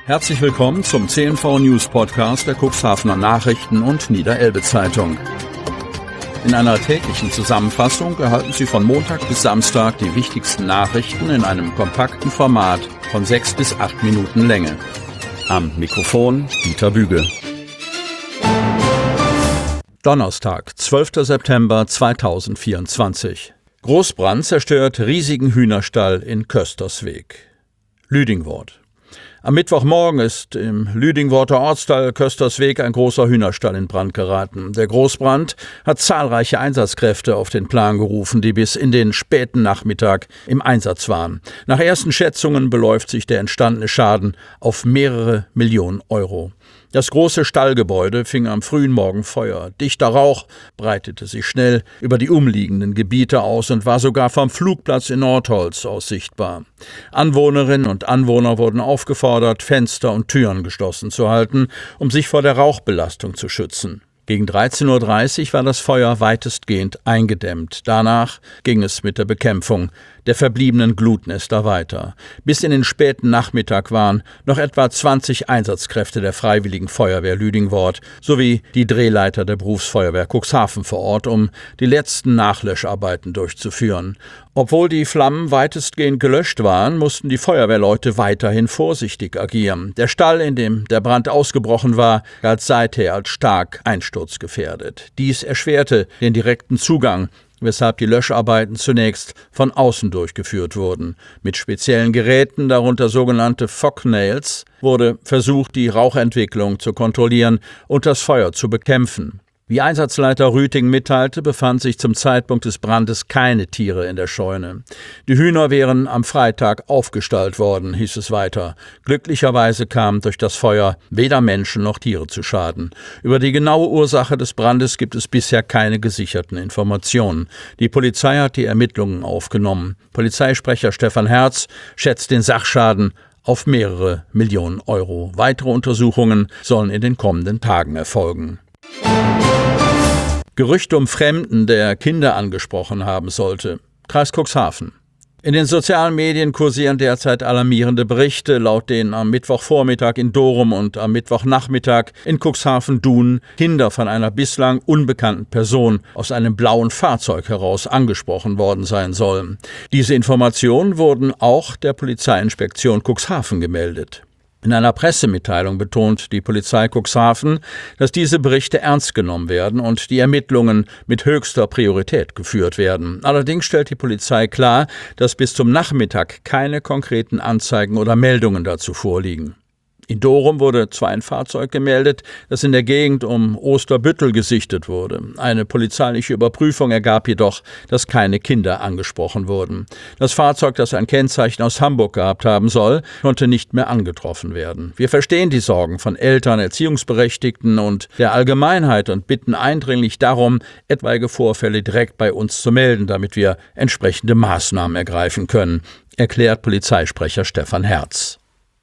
Herzlich willkommen zum CNV News Podcast der Cuxhavener Nachrichten und Niederelbe Zeitung. In einer täglichen Zusammenfassung erhalten Sie von Montag bis Samstag die wichtigsten Nachrichten in einem kompakten Format von 6 bis 8 Minuten Länge. Am Mikrofon Dieter Büge. Donnerstag, 12. September 2024. Großbrand zerstört riesigen Hühnerstall in Köstersweg. Lüdingwort. Am Mittwochmorgen ist im Lüdingworter Ortsteil Köstersweg ein großer Hühnerstall in Brand geraten. Der Großbrand hat zahlreiche Einsatzkräfte auf den Plan gerufen, die bis in den späten Nachmittag im Einsatz waren. Nach ersten Schätzungen beläuft sich der entstandene Schaden auf mehrere Millionen Euro. Das große Stallgebäude fing am frühen Morgen Feuer. Dichter Rauch breitete sich schnell über die umliegenden Gebiete aus und war sogar vom Flugplatz in Nordholz aus sichtbar. Anwohnerinnen und Anwohner wurden aufgefordert, Fenster und Türen geschlossen zu halten, um sich vor der Rauchbelastung zu schützen. Gegen 13:30 Uhr war das Feuer weitestgehend eingedämmt. Danach ging es mit der Bekämpfung der verbliebenen Glutnester weiter. Bis in den späten Nachmittag waren noch etwa 20 Einsatzkräfte der Freiwilligen Feuerwehr Lüdingwort sowie die Drehleiter der Berufsfeuerwehr Cuxhaven vor Ort, um die letzten Nachlöscharbeiten durchzuführen. Obwohl die Flammen weitestgehend gelöscht waren, mussten die Feuerwehrleute weiterhin vorsichtig agieren. Der Stall, in dem der Brand ausgebrochen war, galt seither als stark einsturzgefährdet. Dies erschwerte den direkten Zugang, weshalb die Löscharbeiten zunächst von außen durchgeführt wurden. Mit speziellen Geräten, darunter sogenannte Fognails, wurde versucht, die Rauchentwicklung zu kontrollieren und das Feuer zu bekämpfen. Wie Einsatzleiter Rüting mitteilte, befanden sich zum Zeitpunkt des Brandes keine Tiere in der Scheune. Die Hühner wären am Freitag aufgestallt worden, hieß es weiter. Glücklicherweise kamen durch das Feuer weder Menschen noch Tiere zu Schaden. Über die genaue Ursache des Brandes gibt es bisher keine gesicherten Informationen. Die Polizei hat die Ermittlungen aufgenommen. Polizeisprecher Stefan Herz schätzt den Sachschaden auf mehrere Millionen Euro. Weitere Untersuchungen sollen in den kommenden Tagen erfolgen. Gerüchte um Fremden, der Kinder angesprochen haben sollte. Kreis Cuxhaven. In den sozialen Medien kursieren derzeit alarmierende Berichte, laut denen am Mittwochvormittag in Dorum und am Mittwochnachmittag in Cuxhaven-Dun Kinder von einer bislang unbekannten Person aus einem blauen Fahrzeug heraus angesprochen worden sein sollen. Diese Informationen wurden auch der Polizeiinspektion Cuxhaven gemeldet. In einer Pressemitteilung betont die Polizei Cuxhaven, dass diese Berichte ernst genommen werden und die Ermittlungen mit höchster Priorität geführt werden. Allerdings stellt die Polizei klar, dass bis zum Nachmittag keine konkreten Anzeigen oder Meldungen dazu vorliegen. In Dorum wurde zwar ein Fahrzeug gemeldet, das in der Gegend um Osterbüttel gesichtet wurde. Eine polizeiliche Überprüfung ergab jedoch, dass keine Kinder angesprochen wurden. Das Fahrzeug, das ein Kennzeichen aus Hamburg gehabt haben soll, konnte nicht mehr angetroffen werden. Wir verstehen die Sorgen von Eltern, Erziehungsberechtigten und der Allgemeinheit und bitten eindringlich darum, etwaige Vorfälle direkt bei uns zu melden, damit wir entsprechende Maßnahmen ergreifen können, erklärt Polizeisprecher Stefan Herz.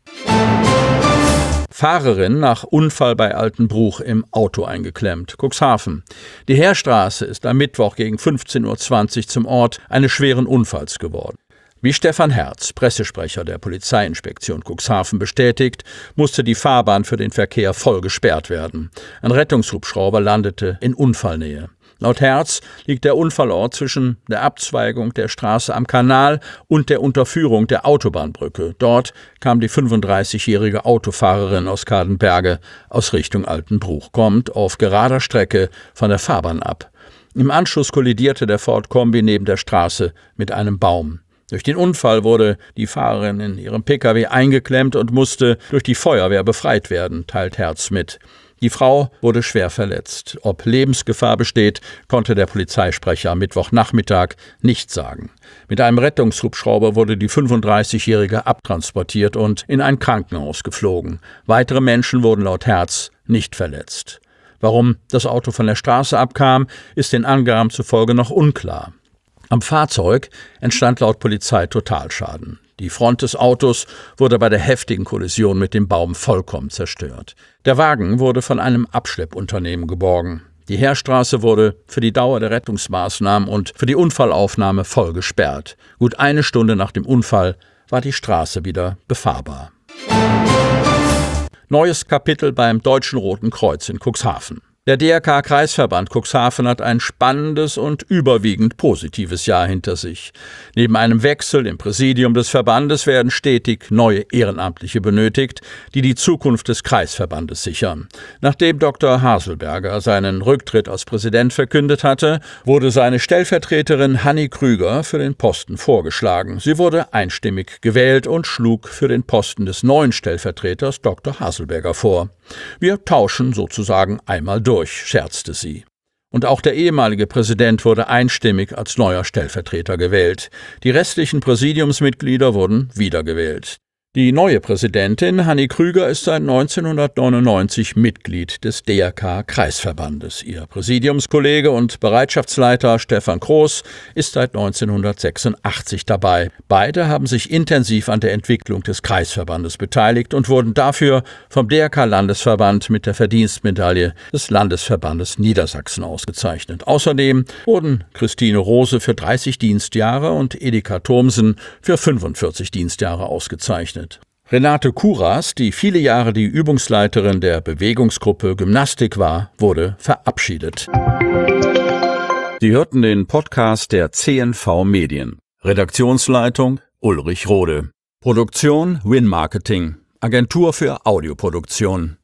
Fahrerin nach Unfall bei Altenbruch im Auto eingeklemmt. Cuxhaven. Die Heerstraße ist am Mittwoch gegen 15:20 Uhr zum Ort eines schweren Unfalls geworden. Wie Stefan Herz, Pressesprecher der Polizeiinspektion Cuxhaven, bestätigt, musste die Fahrbahn für den Verkehr voll gesperrt werden. Ein Rettungshubschrauber landete in Unfallnähe. Laut Herz liegt der Unfallort zwischen der Abzweigung der Straße am Kanal und der Unterführung der Autobahnbrücke. Dort kam die 35-jährige Autofahrerin aus Kadenberge aus Richtung Altenbruch, kommt auf gerader Strecke von der Fahrbahn ab. Im Anschluss kollidierte der Ford Kombi neben der Straße mit einem Baum. Durch den Unfall wurde die Fahrerin in ihrem Pkw eingeklemmt und musste durch die Feuerwehr befreit werden, teilt Herz mit. Die Frau wurde schwer verletzt. Ob Lebensgefahr besteht, konnte der Polizeisprecher am Mittwochnachmittag nicht sagen. Mit einem Rettungshubschrauber wurde die 35-Jährige abtransportiert und in ein Krankenhaus geflogen. Weitere Menschen wurden laut Herz nicht verletzt. Warum das Auto von der Straße abkam, ist den Angaben zufolge noch unklar. Am Fahrzeug entstand laut Polizei Totalschaden. Die Front des Autos wurde bei der heftigen Kollision mit dem Baum vollkommen zerstört. Der Wagen wurde von einem Abschleppunternehmen geborgen. Die Heerstraße wurde für die Dauer der Rettungsmaßnahmen und für die Unfallaufnahme voll gesperrt. Gut eine Stunde nach dem Unfall war die Straße wieder befahrbar. Neues Kapitel beim Deutschen Roten Kreuz in Cuxhaven. Der DRK-Kreisverband Cuxhaven hat ein spannendes und überwiegend positives Jahr hinter sich. Neben einem Wechsel im Präsidium des Verbandes werden stetig neue Ehrenamtliche benötigt, die die Zukunft des Kreisverbandes sichern. Nachdem Dr. Haselberger seinen Rücktritt als Präsident verkündet hatte, wurde seine Stellvertreterin Hanni Krüger für den Posten vorgeschlagen. Sie wurde einstimmig gewählt und schlug für den Posten des neuen Stellvertreters Dr. Haselberger vor. Wir tauschen sozusagen einmal durch, scherzte sie. Und auch der ehemalige Präsident wurde einstimmig als neuer Stellvertreter gewählt. Die restlichen Präsidiumsmitglieder wurden wiedergewählt. Die neue Präsidentin, Hanni Krüger, ist seit 1999 Mitglied des DRK-Kreisverbandes. Ihr Präsidiumskollege und Bereitschaftsleiter Stefan Kroos ist seit 1986 dabei. Beide haben sich intensiv an der Entwicklung des Kreisverbandes beteiligt und wurden dafür vom DRK-Landesverband mit der Verdienstmedaille des Landesverbandes Niedersachsen ausgezeichnet. Außerdem wurden Christine Rose für 30 Dienstjahre und Edeka Thomsen für 45 Dienstjahre ausgezeichnet. Renate Kuras, die viele Jahre die Übungsleiterin der Bewegungsgruppe Gymnastik war, wurde verabschiedet. Sie hörten den Podcast der CNV Medien. Redaktionsleitung Ulrich Rode. Produktion Win Marketing, Agentur für Audioproduktion.